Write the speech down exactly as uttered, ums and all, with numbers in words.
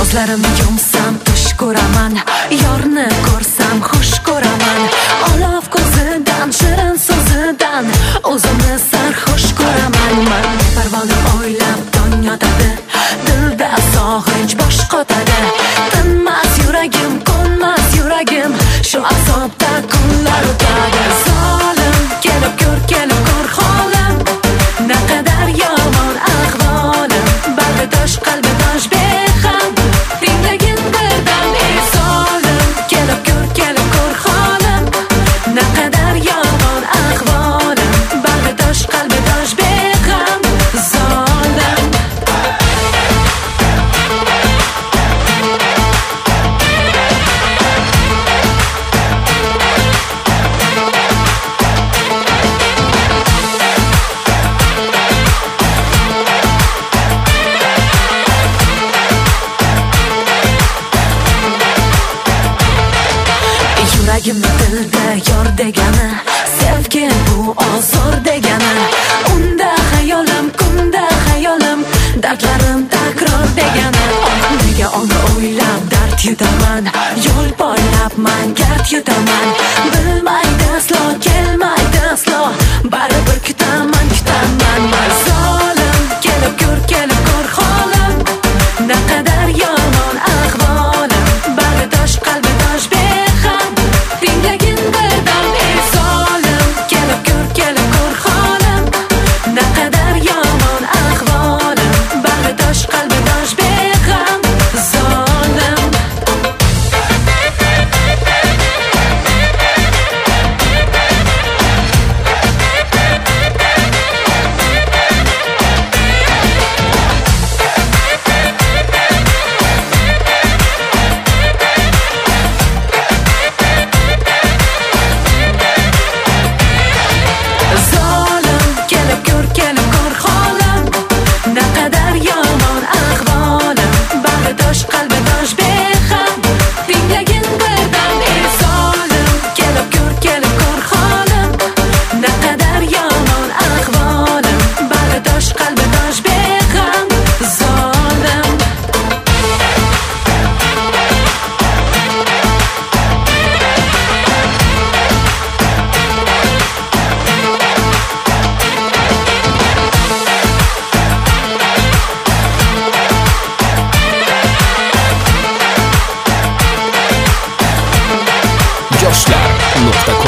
Ko'zlarimni yumsam tush ko'raman, yorni ko'rsam xush ko'raman. Olov ko'zidan, shirin so'zidan o'zimni sarxush ko'raman. Man parvona o'ylab tong yotadi, dilda sog'inch bosh qotadi. Tinmas yuragim, qo'nmas yuragim, shu azobda kunlar o'tadi. Zolim kelib ko'r, kelib ko'r holim, naqadar yomon ahvolim. Bardosh qalbi dosh beham, tinglagin birdan ey zolim. Kelib ko'r, kelib ko'r holim, naqadar yomon ahvolim. Bardosh qalbi dosh beham, zolim. Yuragimni dilda yor degani, sevgi bu ozor degani. Unda hayolim, kunda hayolim, dardlarim takror degani. Nega uni o'ylab dard yutaman, yo'l poylabman gard yutaman. Bilmaydi aslo, kelmaydi aslo, baribir kutaman, kutaman. Man zolim, kelib ko'r, kelib ko'r holim, naqadar yomon ahvolim. Bardosh qalbi dosh beham, tinglagin birdan ey zolim. Kelib ko'r, kelib ko'r holim, naqadar yomon ahvolim. Bardosh qalbi dosh beham, zolim. Zolim, kelib ko'r, kelib ko'r holim, naqadar yomon ahvolim. Bardosh qalbi dosh beham, tinglagin birdan ey zolim. Kelib ko'r, kelib ko'r holim, naqadar yomon ahvolim. Bardosh qalbi dosh beham, zolim. yoshlar nuqta com